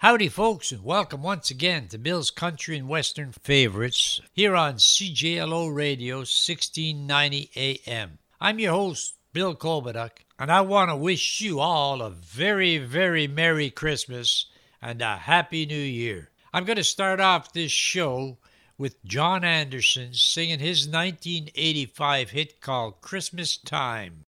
Howdy, folks, and welcome once again to Bill's Country and Western Favorites here on CJLO Radio 1690 AM. I'm your host, Bill Kolbaduk, and I want to wish you all a very, very Merry Christmas and a Happy New Year. I'm going to start off this show with John Anderson singing his 1985 hit called Christmas Time.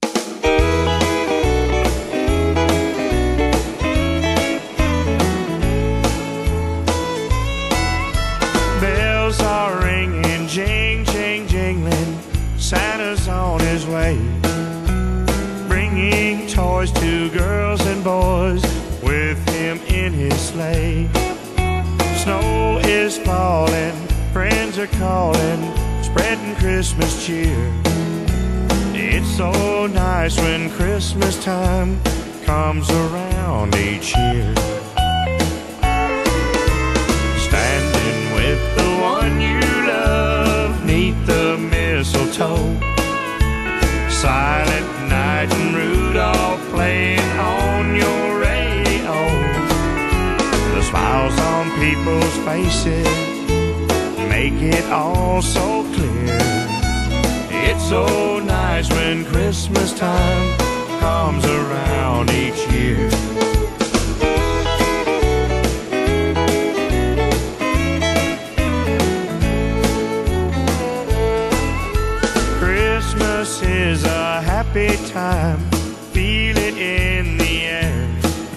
Bells are ringing, jing, jing, jingling. Santa's on his way, bringing toys to girls and boys with him in his sleigh. Snow is falling, friends are calling, spreading Christmas cheer. It's so nice when Christmas time comes around each year. Standing with the one you love 'neath the mistletoe, Silent Night and Rudolph playing on your radio. The smiles on people's faces make it all so clear. It's so nice when Christmas time comes around each year. Christmas is a happy time, feel it in the air.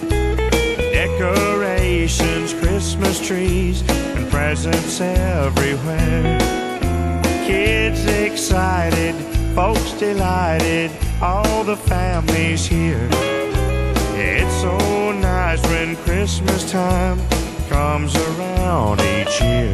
Decorations, Christmas trees, and presents everywhere. Kids excited, folks delighted, all the families here. It's so nice when Christmas time comes around each year.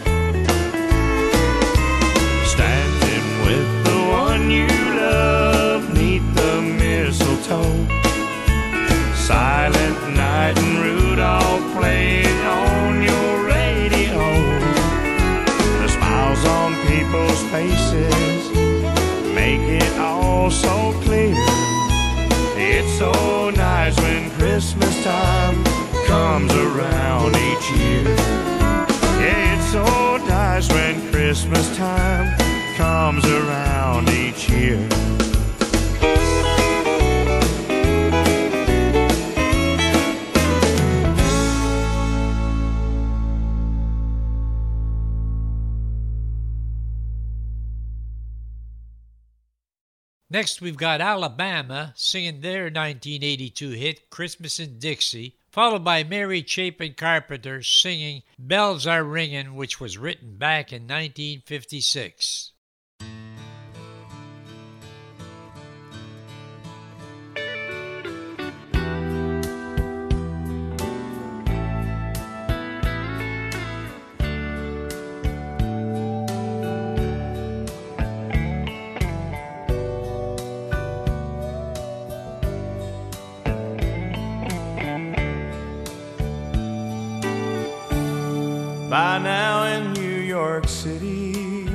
Standing with the one you love 'neath the mistletoe, Silent Night and Rudolph playing on your radio. The smiles on people's faces make it all so clear. It's so nice when Christmas time comes around each year. Yeah, it's so nice when Christmas time comes around each year. Next, we've got Alabama singing their 1982 hit, Christmas in Dixie, followed by Mary Chapin Carpenter singing Bells Are Ringin', which was written back in 1956. By now in New York City,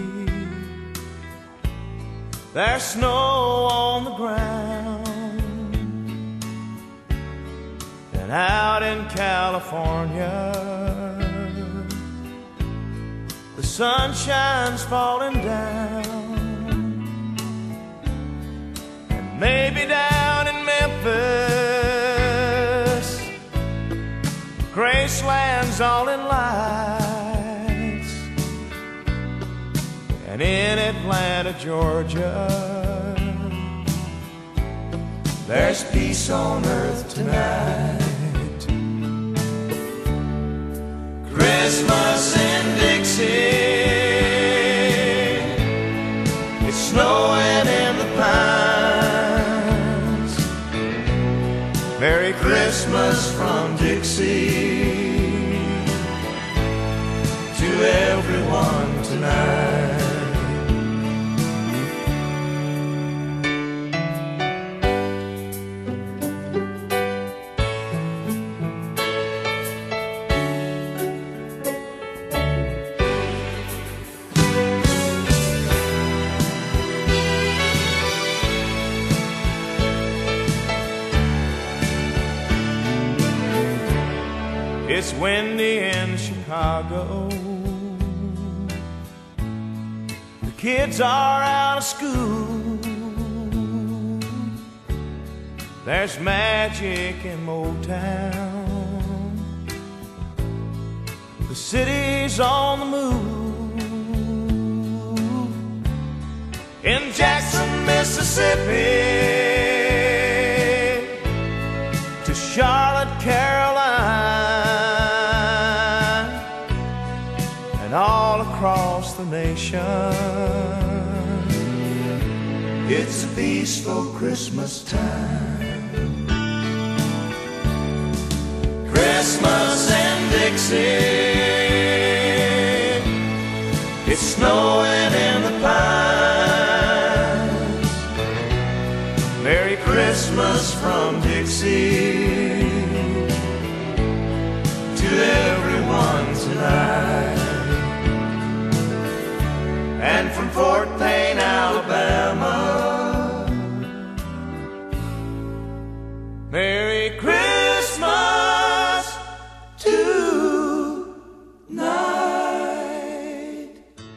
there's snow on the ground, and out in California, the sunshine's falling down, and maybe down in Memphis, Graceland's all in lights. And in Atlanta, Georgia, there's peace on earth tonight. Christmas in Dixie, it's snowing in the pines. Merry Christmas from Dixie to everyone tonight. It's windy in Chicago. The kids are out of school. There's magic in Motown. The city's on the move. In Jackson, Mississippi, to Charlotte, Carolina, and all across the nation. It's a peaceful Christmas time. Christmas in Dixie, it's snowing in the pines. Merry Christmas from Dixie to everyone tonight. And from Fort Payne, Alabama, Merry Christmas tonight.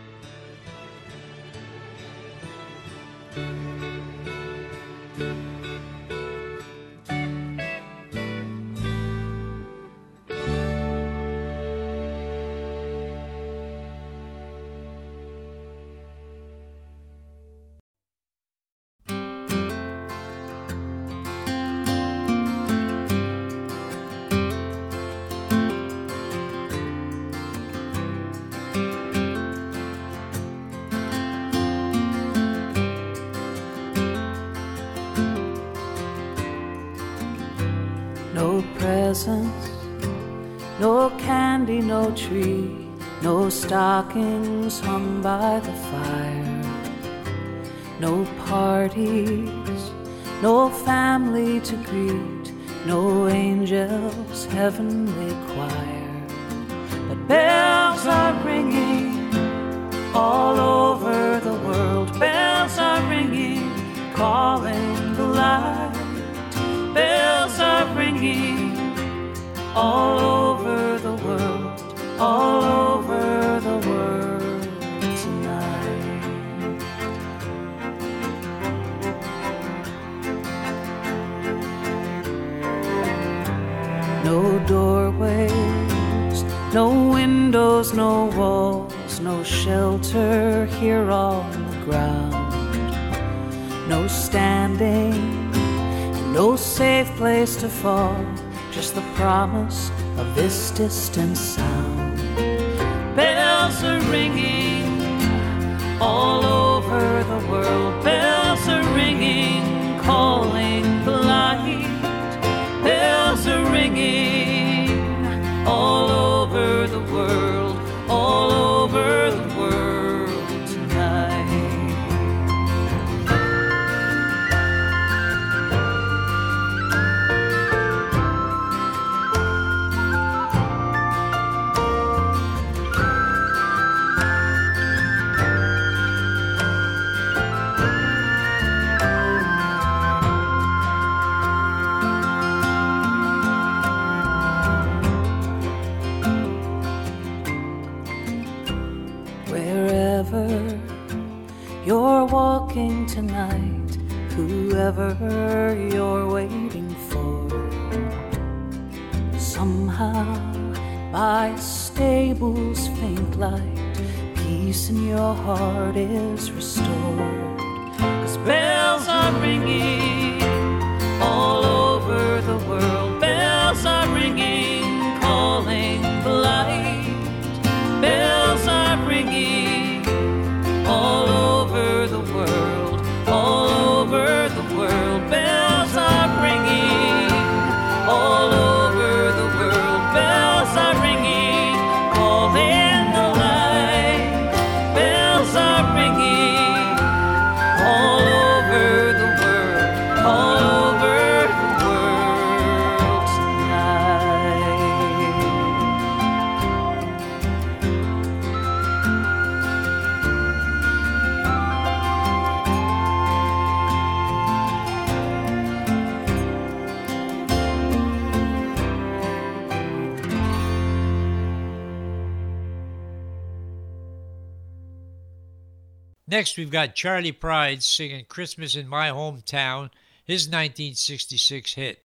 No presents, no candy, no tree, no stockings hung by the fire, no parties, no family to greet, no angels' heavenly choir. But bells are ringing all over the world. Bells are ringing, calling the light. Bells are ringing all over the world, all over the world tonight. No doorways, no windows, no walls, no shelter here on the ground. No standing, no safe place to fall, just the promise of this distant sound. Bells are ringing all over the world. Bells are ringing, calling the light. Bells are ringing all over the world, all over the world tonight. You're walking tonight, whoever you're waiting for. Somehow, by a stable's faint light, peace in your heart is restored. 'Cause bells are ringing all over the world. Bells are ringing, calling the light. Bells are ringing all over the world, all over the world. Bells are ringing all over the world. Bells are ringing, calling the light. Bells are ringing all over the world, all Next, we've got Charlie Pride singing Christmas in My Hometown, his 1966 hit.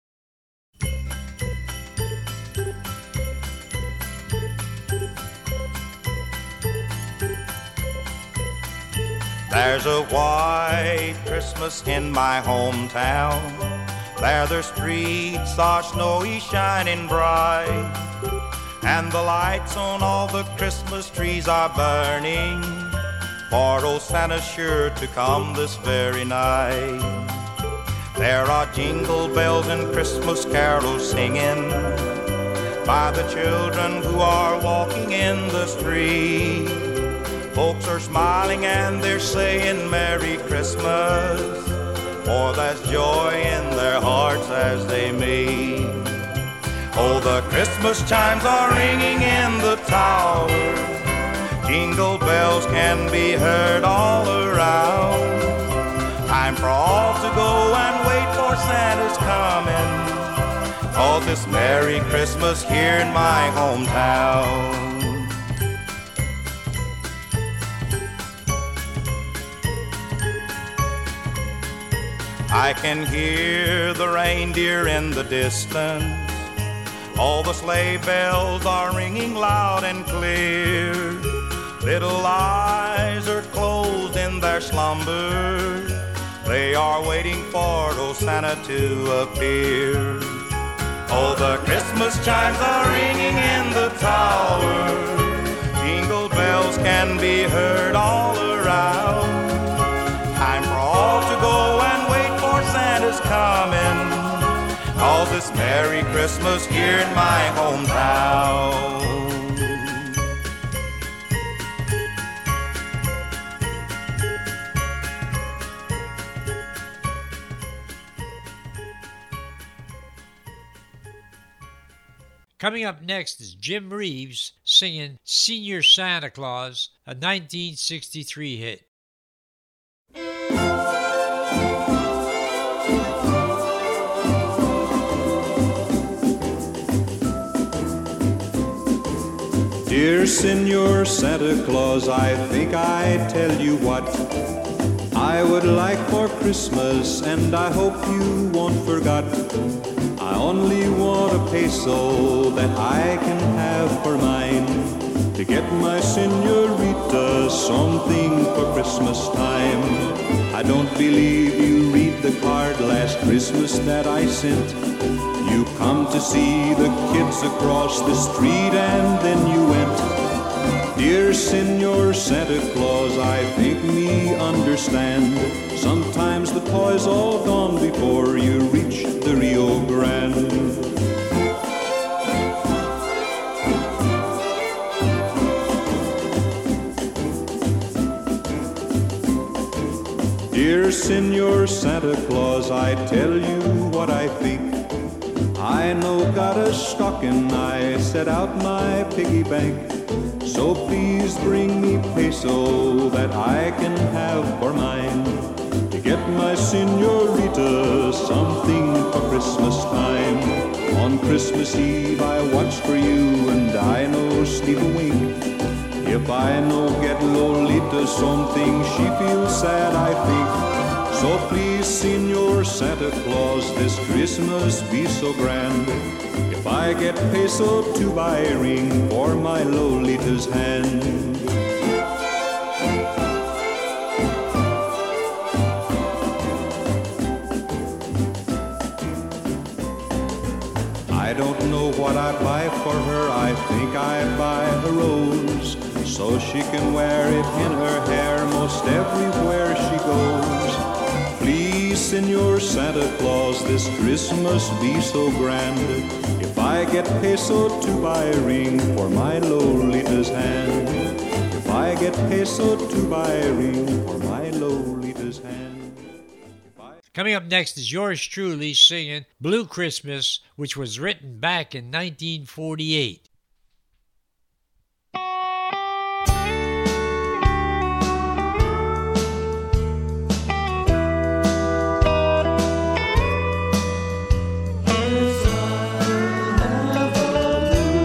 There's a white Christmas in my hometown. There the streets are snowy, shining bright, and the lights on all the Christmas trees are burning, for old Santa's sure to come this very night. There are jingle bells and Christmas carols singing by the children who are walking in the street. Folks are smiling and they're saying Merry Christmas, for there's joy in their hearts as they meet. Oh, the Christmas chimes are ringing in the tower. Jingle bells can be heard all around. Time for all to go and wait for Santa's coming, 'cause it's Merry Christmas here in my hometown. I can hear the reindeer in the distance. All the sleigh bells are ringing loud and clear. Little eyes are closed in their slumber. They are waiting for old Santa to appear. Oh, the Christmas chimes are ringing in the tower. Jingle bells can be heard all around. Time for all to go and wait for Santa's coming, 'cause it's Merry Christmas here in my hometown. Coming up next is Jim Reeves singing Senior Santa Claus, a 1963 hit. Dear Senior Santa Claus, I think I'd tell you what I would like for Christmas, and I hope you won't forget. I only want a peso that I can have for mine, to get my senorita something for Christmas time. I don't believe you read the card last Christmas that I sent. You come to see the kids across the street and then you went. Dear Senor Santa Claus, I think me understand. Sometimes the toy's all gone before you reach the Rio Grande. Dear Senor Santa Claus, I tell you what I think. I no got a stocking, I set out my piggy bank. So please bring me peso that I can have for mine, to get my senorita something for Christmas time. On Christmas Eve I watch for you and I no sleep a wink. If I no get Lolita something, she feels sad, I think. So please, Senor Santa Claus, this Christmas be so grand. If I get peso to buy a ring for my Lolita's hand. I don't know what I buy for her, I think I buy a rose, so she can wear it in her hair most everywhere she goes. Please, Senor Santa Claus, this Christmas be so grand. If I get peso to buy a ring for my Lolita's hand. If I get peso to buy a ring for my Lolita's hand. Coming up next is yours truly singing Blue Christmas, which was written back in 1948.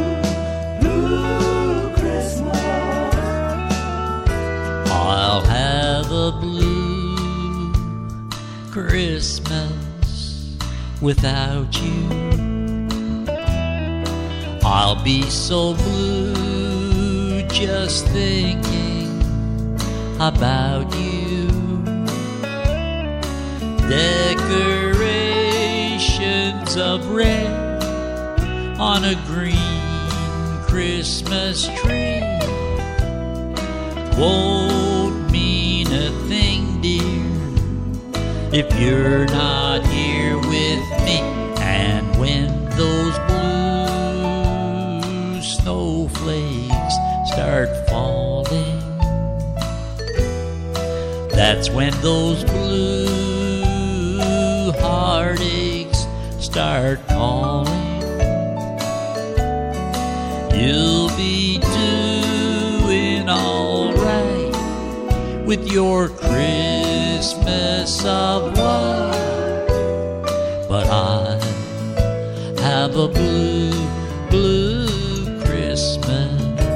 I'll have without you. I'll be so blue just thinking about you. Decorations of red on a green Christmas tree won't mean a thing, dear, if you're not here with me. And when those blue snowflakes start falling, that's when those blue heartaches start calling. You'll be doing all right with your Christmas of white, but I have a blue, blue Christmas.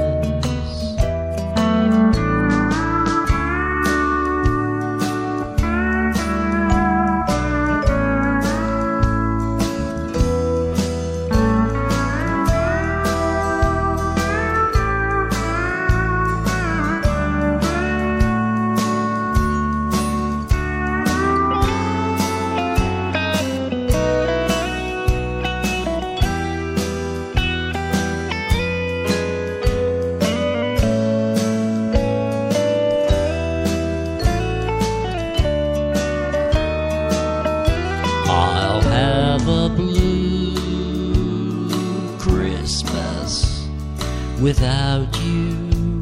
Without you,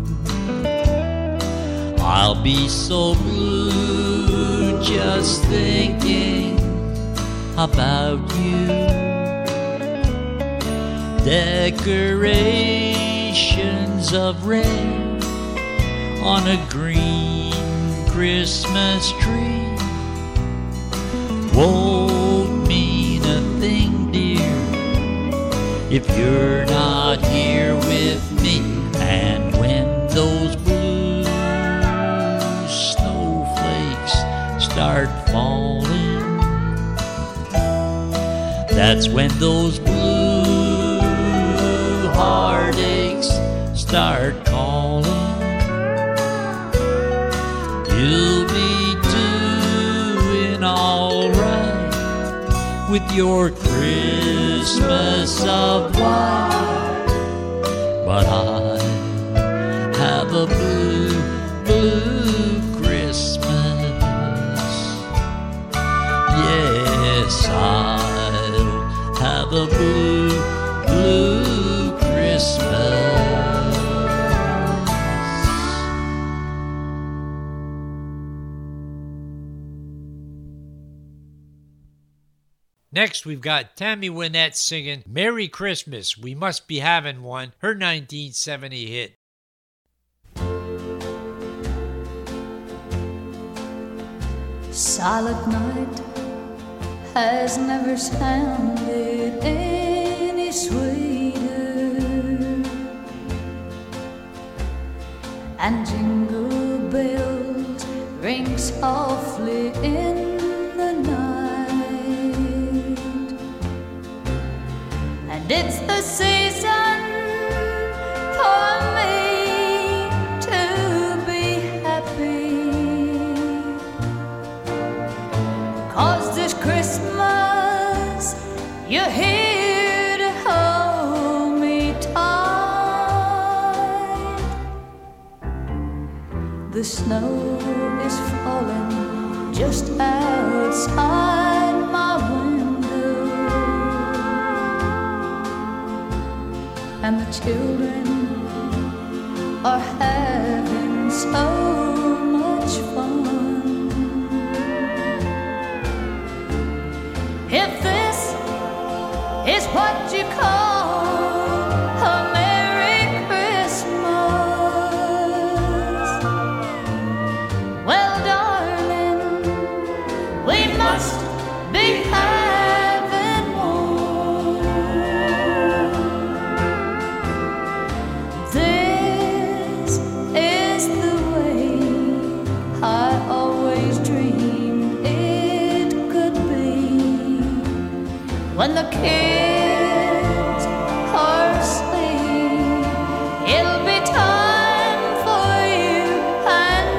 I'll be so blue just thinking about you. Decorations of red on a green Christmas tree won't mean a thing, dear, if you're not here with me. And when those blue snowflakes start falling, that's when those blue heartaches start calling. You'll be doing all right with your Christmas of white, but I have a blue, blue Christmas. Yes, I'll have a blue, blue Christmas. Next, we've got Tammy Wynette singing Merry Christmas, We Must Be Having One, her 1970 hit. Silent night has never sounded any sweeter, and jingle bells ring softly in the night, and it's the season for me to be happy, 'cause this Christmas you're here to hold me tight. The snow is falling just outside my window, and the children are having so much fun. If this is what you call a Merry Christmas, well, darling, we must be having one. This is the way I always dreamed it could be. when the kids are asleep, it'll be time for you and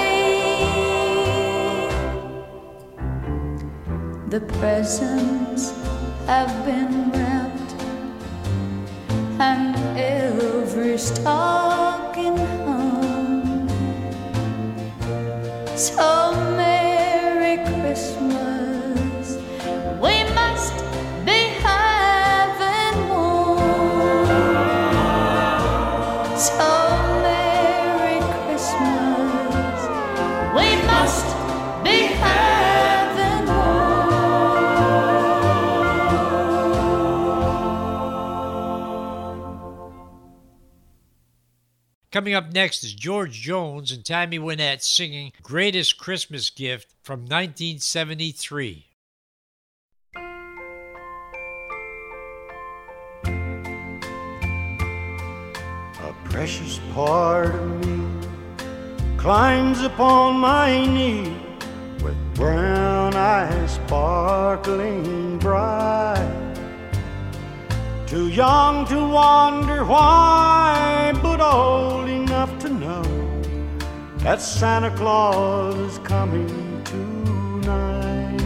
me. The presents have been wrapped and every stocking hung. So Merry Christmas, we must be having one. So Merry Christmas, we must be having Coming up next is George Jones and Tammy Wynette singing Greatest Christmas Gift from 1973. A precious part of me climbs upon my knee with brown eyes sparkling bright. Too young to wonder why, but old enough to know that Santa Claus is coming tonight.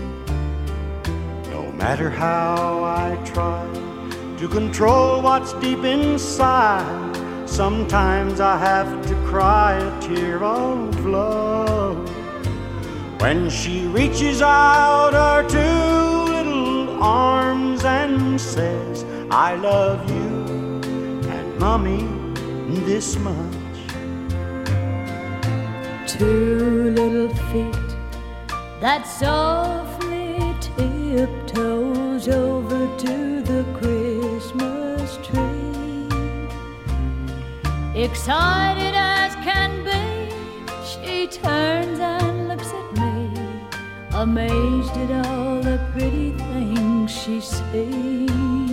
No matter how I try to control what's deep inside, sometimes I have to cry a tear of love when she reaches out her two little arms and says, I love you and Mommy this much. Two little feet that softly tiptoes over to the Christmas tree. Excited as can be, she turns and looks at me, amazed at all the pretty things she sees.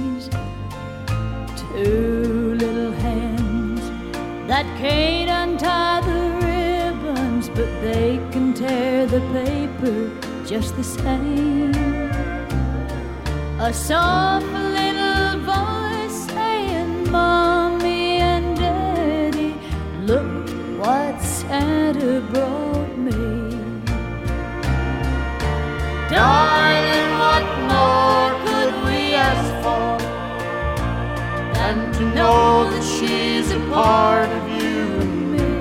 Two little hands that can't untie the ribbons, but they can tear the paper just the same. A soft little voice saying, Mommy and Daddy, look what Santa brought me. Darling, what more could we ask for than to know that she's a part of you and me?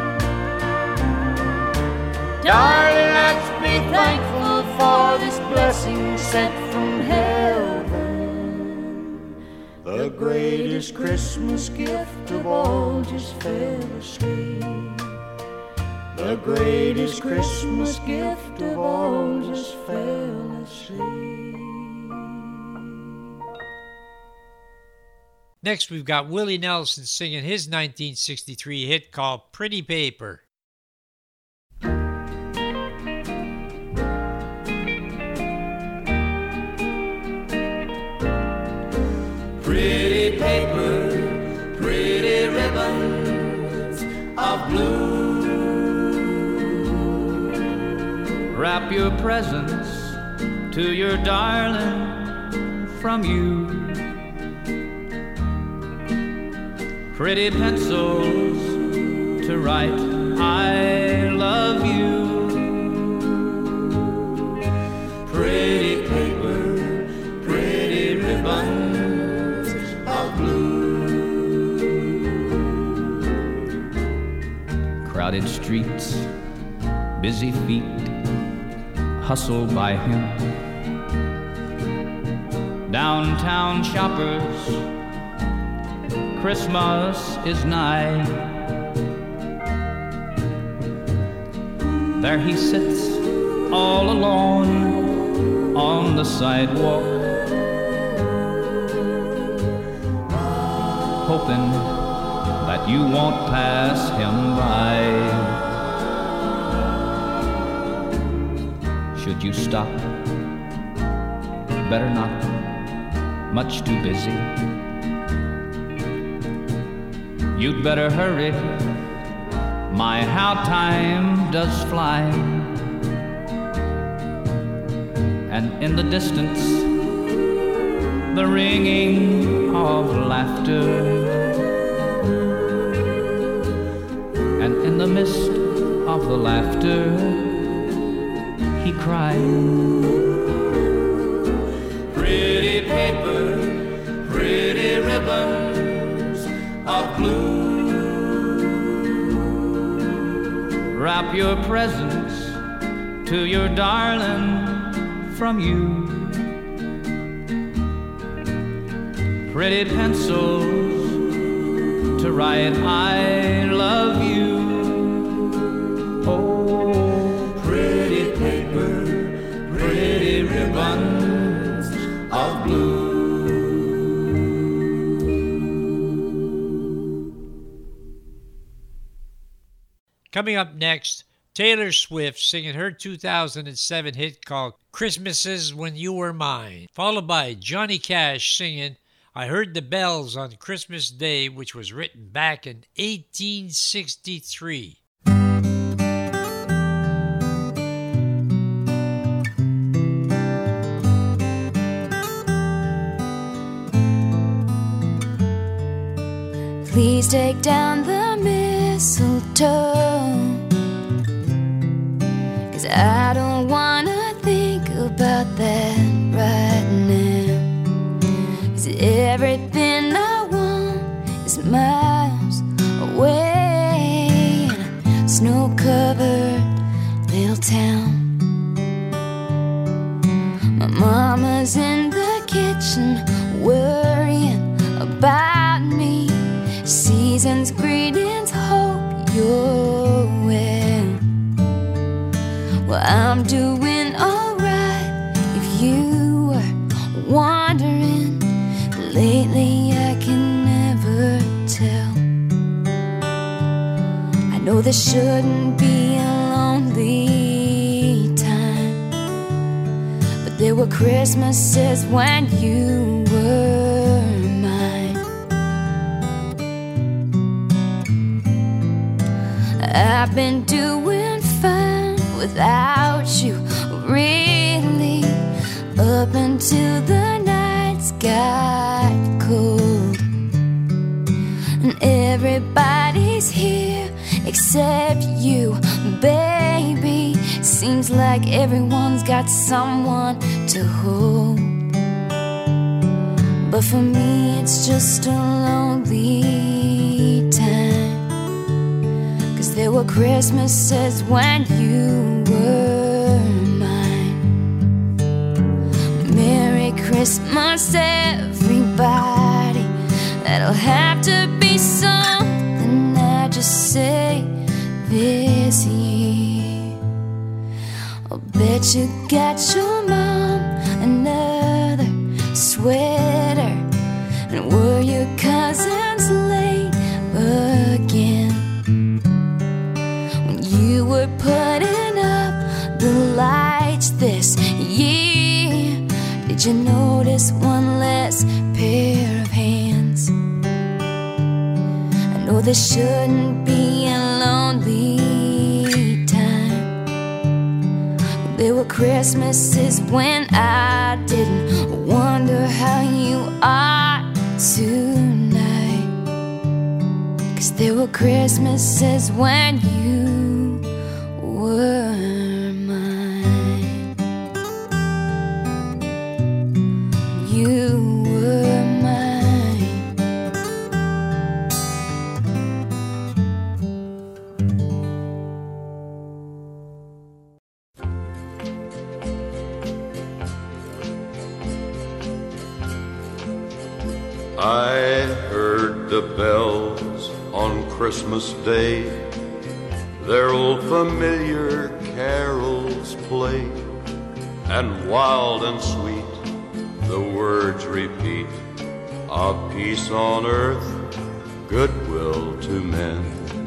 Darling, let's be thankful for this blessing sent from heaven. The greatest Christmas gift of all just fell asleep. The greatest Christmas gift of all just fell asleep. Next, we've got Willie Nelson singing his 1963 hit called Pretty Paper. Pretty paper, pretty ribbons of blue. Wrap your presents to your darling from you. Pretty pencils to write I love you. Pretty paper, pretty ribbons of blue. Crowded streets, busy feet, hustle by him. Downtown shoppers, Christmas is nigh. There he sits all alone on the sidewalk, hoping that you won't pass him by. Should you stop? Better not, much too busy. You'd better hurry, my how time does fly. And in the distance, the ringing of laughter. And in the midst of the laughter, he cried, pretty paper, pretty ribbons of blue, wrap your presents to your darling from you. Pretty pencils to write I love you. Oh, pretty paper, pretty ribbons of blue. Coming up next, Taylor Swift singing her 2007 hit called Christmases When You Were Mine, followed by Johnny Cash singing I Heard the Bells on Christmas Day, which was written back in 1863. Please take down the mistletoe, 'cause I don't wanna think about that right now. 'Cause everything I want is miles away in a snow-covered little town. My mama's in the kitchen worrying about me. Season's greetings, hope you're well. Well, I'm doing alright if you were wondering. Lately I can never tell. I know this shouldn't be a lonely time, but there were Christmases when you were mine. I've been doing fine without you, really, up until the nights got cold. And everybody's here except you, baby. Seems like everyone's got someone to hold. But for me it's just a lonely time. There were Christmases when you were mine. Merry Christmas, everybody. That'll have to be something I just say this year. I'll bet you got your mom another sweater. And were your cousins late again? You were putting up the lights this year. Did you notice one less pair of hands? I know this shouldn't be a lonely time, but there were Christmases when I didn't wonder how you are tonight. 'Cause there were Christmases when you were mine. You were mine. I heard the bells on Christmas Day, their old familiar carols play, and wild and sweet the words repeat of peace on earth, goodwill to men.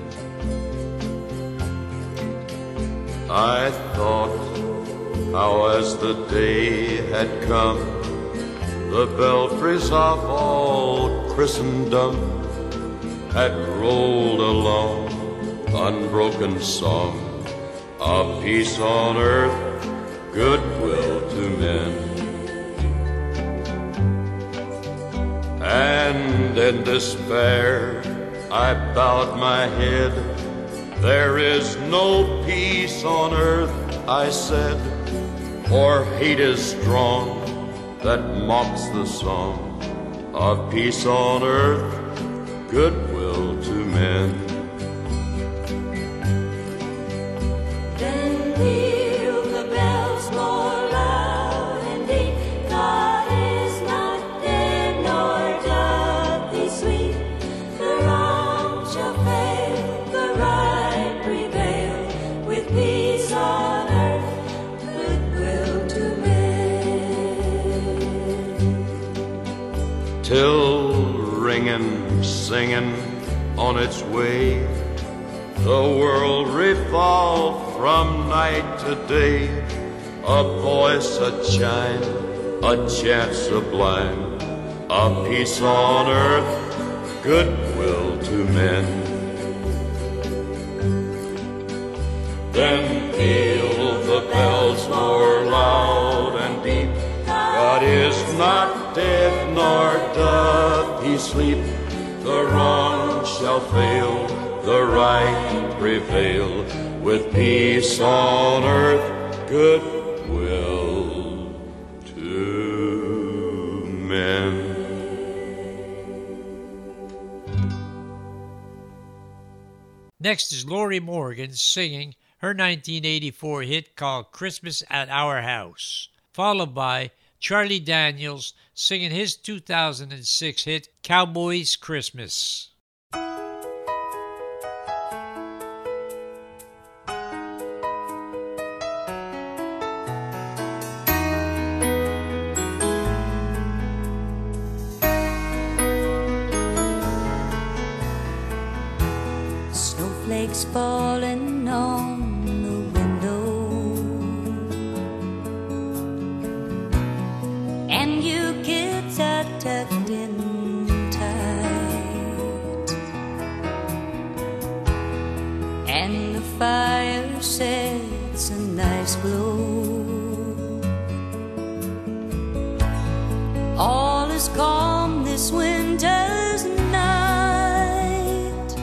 I thought how as the day had come, the belfries of all Christendom had rolled along unbroken song of peace on earth, goodwill to men. And in despair I bowed my head. There is no peace on earth, I said, for hate is strong that mocks the song of peace on earth, goodwill to men. Then peal the bells more loud and deep. God is not dead, nor doth he sleep. The wrong shall fail, the right prevail, with peace on earth, goodwill to men. Till ringing, singing on its way, the world revolved from night to day. A voice, a chime, a chant sublime, of peace on earth, goodwill to men. Then peal the bells more loud and deep. God is not dead, nor doth he sleep. The wrong shall fail, the right prevail, with peace on earth, goodwill to men. Next is Lorrie Morgan singing her 1984 hit called Christmas at Our House, followed by Charlie Daniels singing his 2006 hit Cowboy's Christmas. Snowflakes falling on the window, and you kids are tucked in tight, and the fire sets a nice glow. All is calm this winter's night.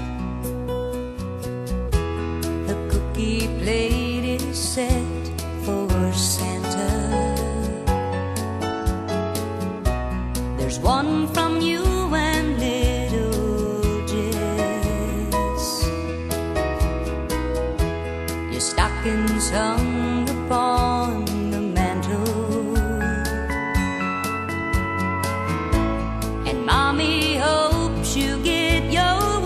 The cookie plate is set for Santa. There's one from you and little Jess. Your stockings hung upon the mantle, and Mommy hopes you get your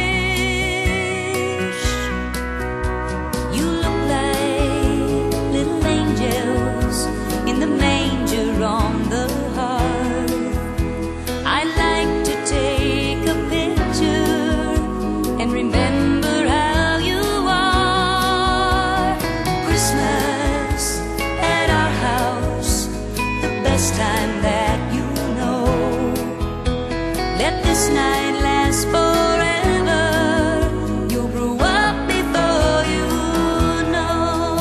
wish. You look like little angels in the manger on the hearth. I like to take a picture and remember how you are. Christmas at our house, the best time that you know. Let this night last forever. You'll grow up before you know.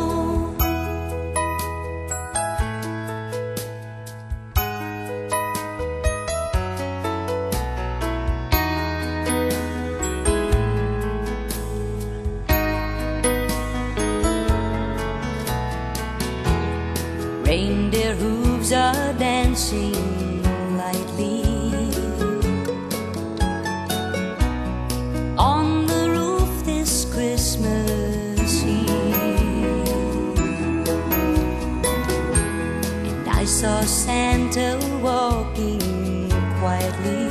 Reindeer hooves are dancing lightly on the roof this Christmas Eve, and I saw Santa walking quietly.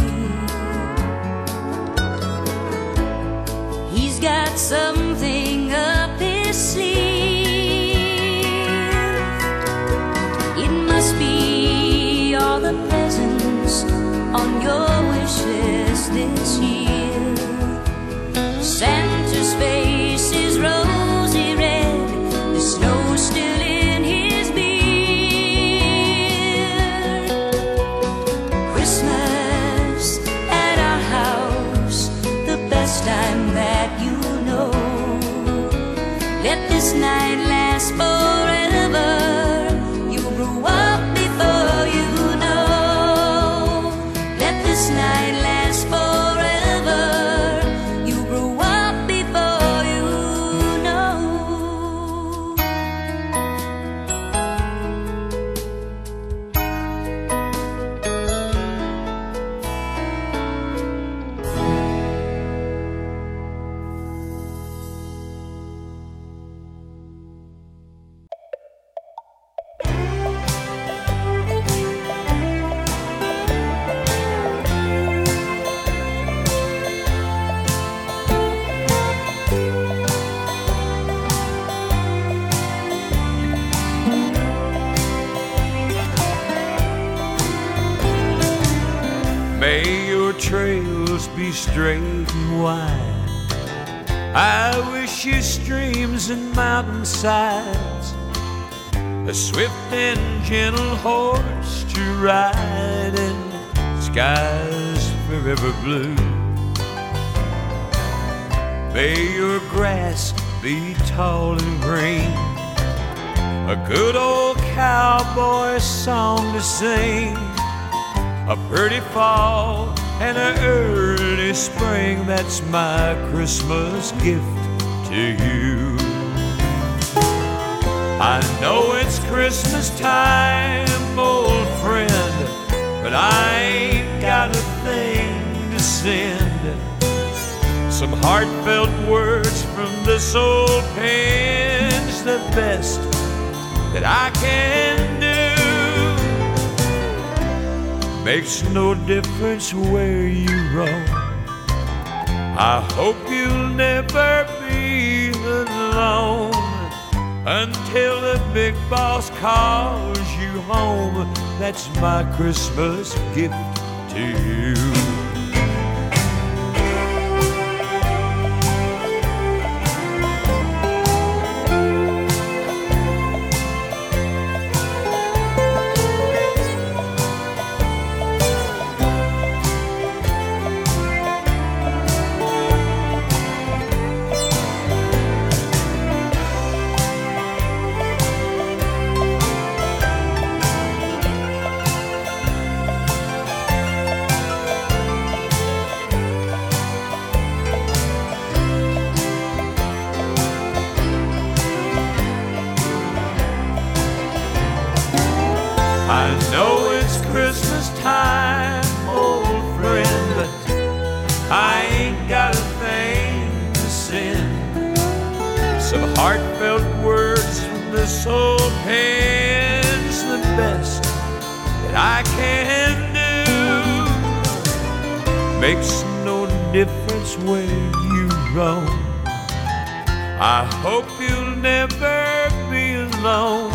He's got something up his sleeve. It must be all the presents on your wish list this year. Santa's face is rosy red, the snow's still in his beard. Christmas at our house, the best time that you know. Let this night last forever. You'll grow up before you know. Let be straight and wide. I wish you streams and mountainsides, a swift and gentle horse to ride, and skies forever blue. May your grass be tall and green, a good old cowboy song to sing, a pretty fall and an early spring. That's my Christmas gift to you. I know it's Christmas time, old friend, but I ain't got a thing to send. Some heartfelt words from this old pen's the best that I can do. Makes no difference where you roam. I hope you'll never be alone until the big boss calls you home. That's my Christmas gift to you. I know it's Christmas time, old friend, but I ain't got a thing to send. Some heartfelt words from this old pen's the best that I can do. Makes no difference where you roam. I hope you'll never be alone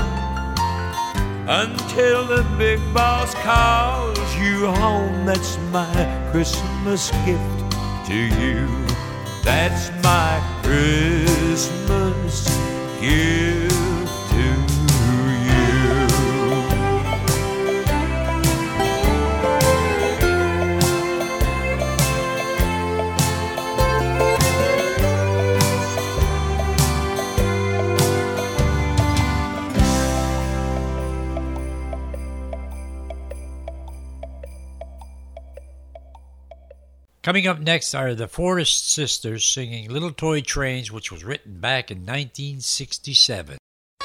until the big boss calls you home. That's my Christmas gift to you. That's my Christmas gift to you. Coming up next are the Forest Sisters singing Little Toy Trains, which was written back in 1967.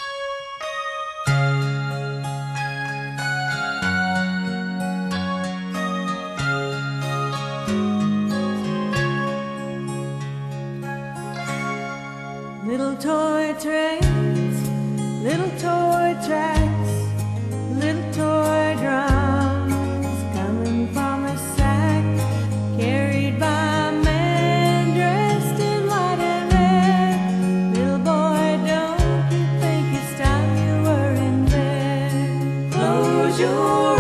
Little toy trains, little toy tracks, little toy drums coming from a sack, carried by a man dressed in white and red. Little boy, don't you think it's time you were in bed? Close your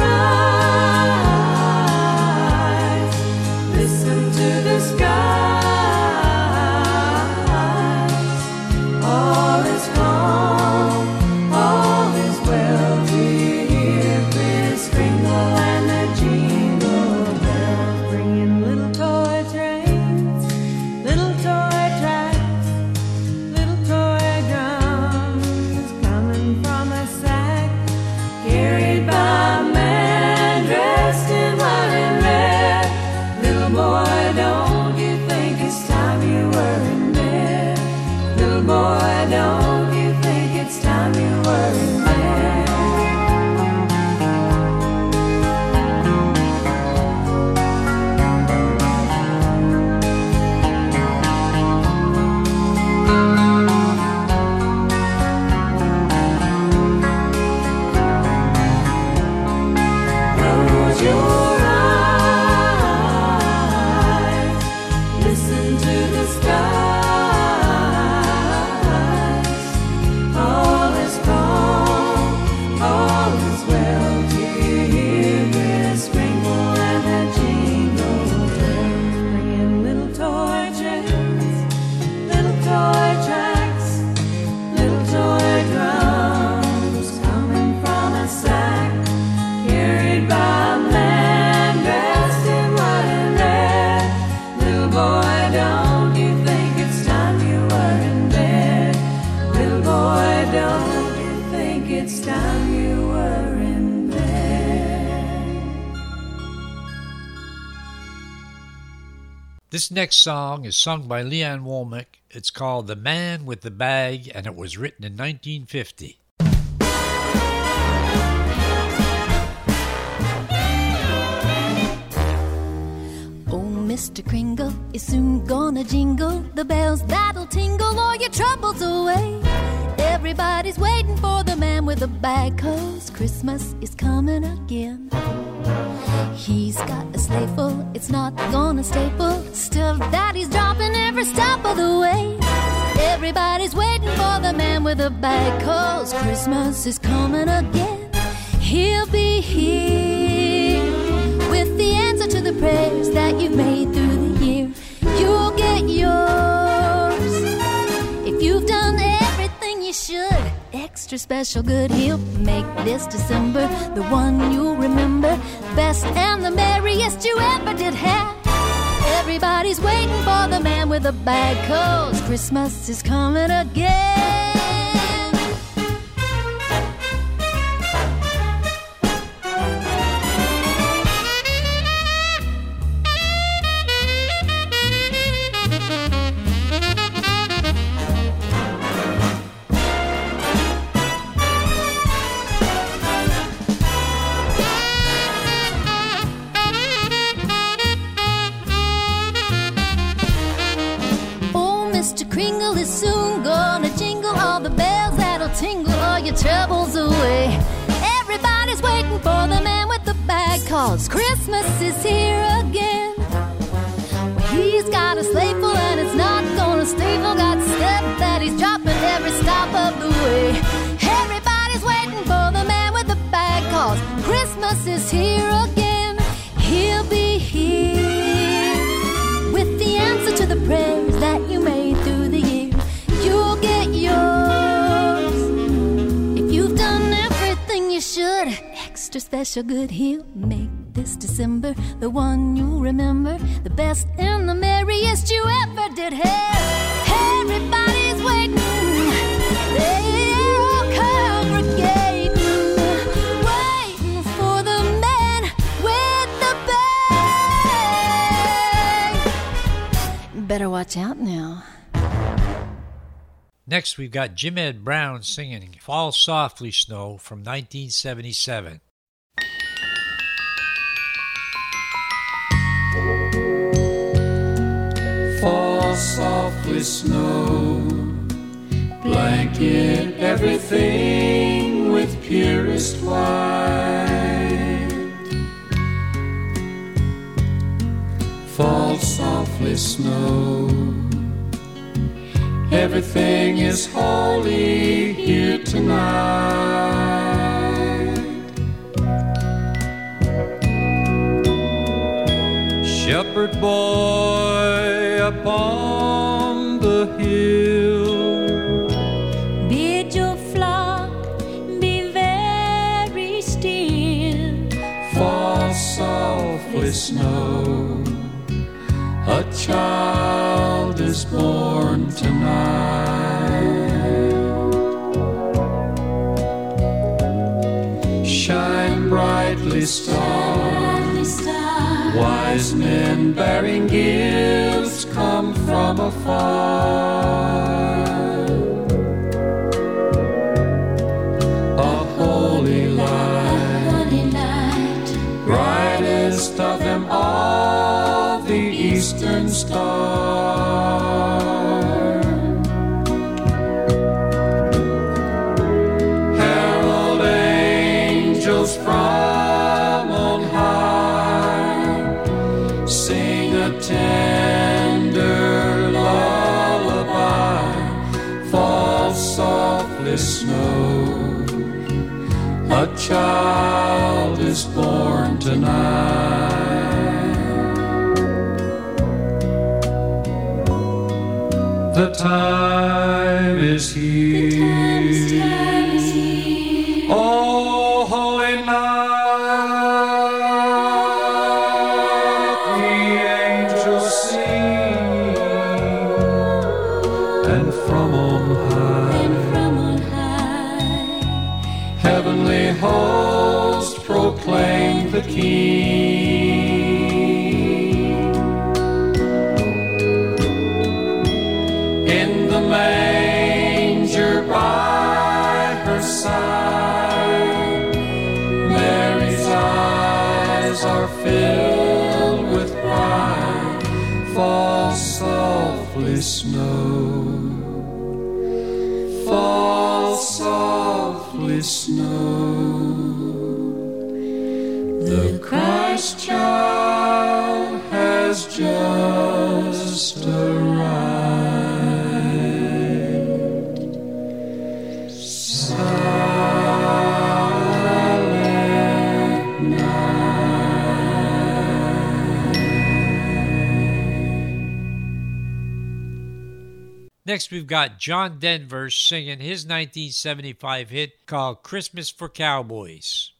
eyes, listen to the sky. All is calm, all is well. We hear Chris Kringle and the jingle bells, bringing little toy trains, little toy tracks, little toy drums coming from a sack, carried by a man dressed in white and red. Little boy, don't you think it's time you were in bed? Little boy, don't you think it's time you were in bed? Close your eyes, listen to the skies. This next song is sung by Leanne Womack. It's called The Man with the Bag, and it was written in 1950. Mr. Kringle is soon gonna jingle the bells that'll tingle all your troubles away. Everybody's waiting for the man with the bag, 'cause Christmas is coming again. He's got a sleigh full, it's not gonna stay full. Still Daddy's dropping every step of the way. Everybody's waiting for the man with the bag, 'cause Christmas is coming again. He'll be here with the answer to the prayers that you've made through the year. You'll get yours if you've done everything you should. Extra special good, he'll make this December the one you'll remember, best and the merriest you ever did have. Everybody's waiting for the man with the bag, 'cause Christmas is coming again. Troubles away. Everybody's waiting for the man with the bag, 'cause Christmas is here again. Well, he's got a sleigh full and it's not gonna stay full. Got step that he's dropping every stop of the way. Everybody's waiting for the man with the bag, 'cause Christmas is here again. He'll be here with the answer to the prayers that you made through the year. You'll get yours should. Extra special good, he'll make this December the one you remember, the best and the merriest you ever did have. Everybody's waiting, they're all congregating, waiting for the man with the bag. Better watch out now. Next, we've got Jim Ed Brown singing Fall Softly Snow from 1977. Fall softly snow, blanket everything with purest white. Fall softly snow, everything is holy here tonight. Shepherd boy upon the hill, bid your flock be very still. Fall softly snow, a child is born tonight. Shine brightly, stars, wise men bearing gifts come from afar. A holy light, brightest of them all, the Eastern Star. Herald angels from on high, sing a tender lullaby. Fall softly snow, a child is born tonight. The time is here. Oh, holy night, the angels sing, and from on high, heavenly hosts proclaim the King. Fall softly, snow. Fall softly, snow. The Christ child has just arrived. Silent night. Next, we've got John Denver singing his 1975 hit called Christmas for Cowboys.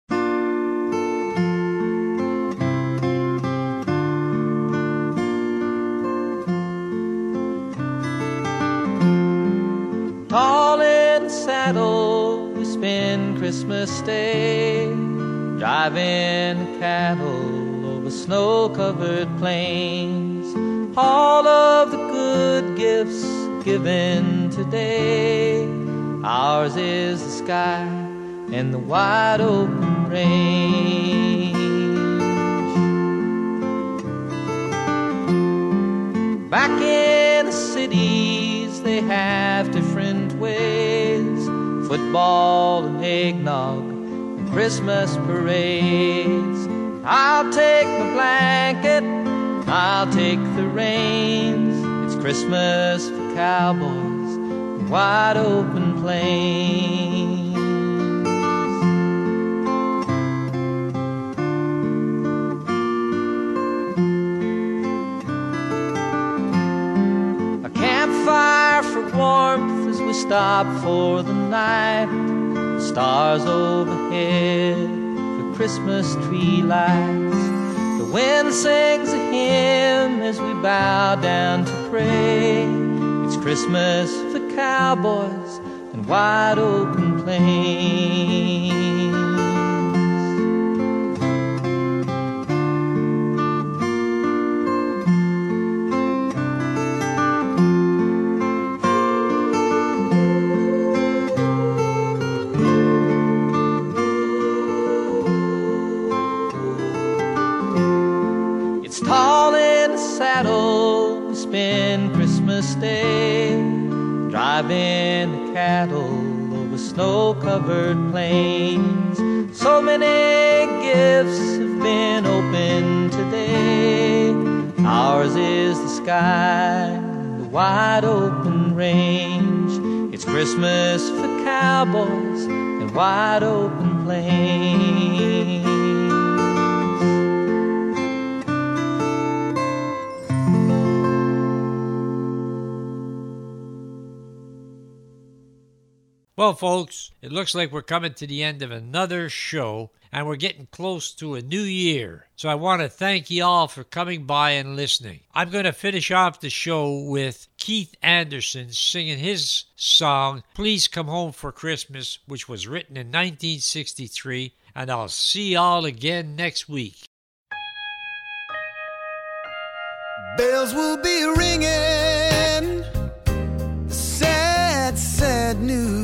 Tall in the saddle, we spend Christmas Day, driving cattle over snow-covered plains. All of the good gifts given today, ours is the sky and the wide open range. Back in the cities, they have different ways, football and eggnog and Christmas parades. I'll take my blanket, I'll take the reins. It's Christmas for cowboys and wide open plains. Fire for warmth as we stop for the night. The stars overhead for Christmas tree lights. The wind sings a hymn as we bow down to pray. It's Christmas for cowboys and wide open plains. Tall in the saddle, we spend Christmas Day, driving the cattle over snow-covered plains. So many gifts have been opened today. Ours is the sky and the wide open range. It's Christmas for cowboys and wide open plains. Well, folks, it looks like we're coming to the end of another show, and we're getting close to a new year. So I want to thank you all for coming by and listening. I'm going to finish off the show with Keith Anderson singing his song, Please Come Home for Christmas, which was written in 1963, and I'll see y'all again next week. Bells will be ringing, sad, sad news.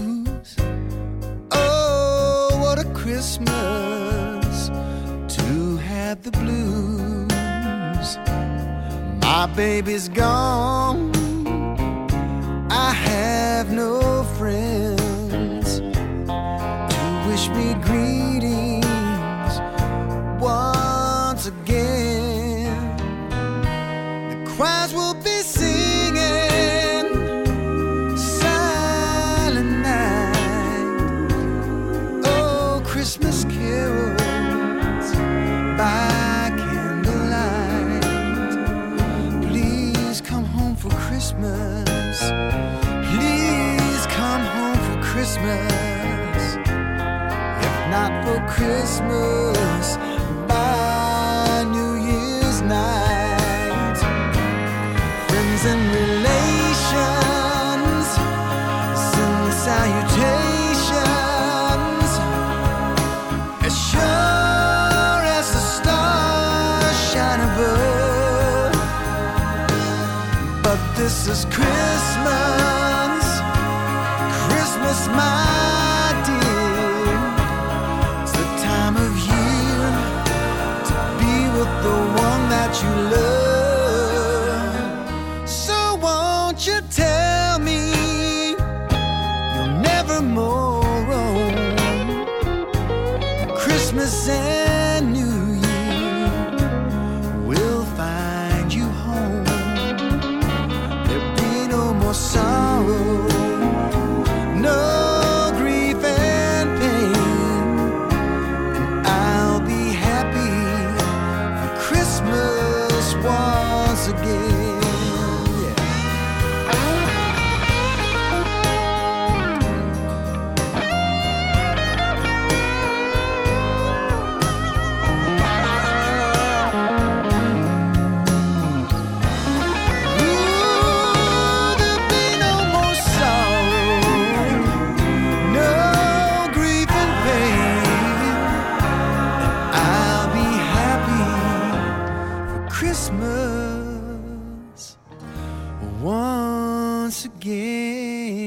Christmas to have the blues. My baby's gone, I have no friends to wish me greetings once again. The choirs will be singing Silent Night, Christmas carols by candlelight. Please come home for Christmas. Please come home for Christmas. If not for Christmas, by New Year's night. Friends and relations send salutations. As sure as the stars shine above. But this is Christmas, Christmas, my dear. It's the time of year to be with the one that you love. once again. Christmas once again.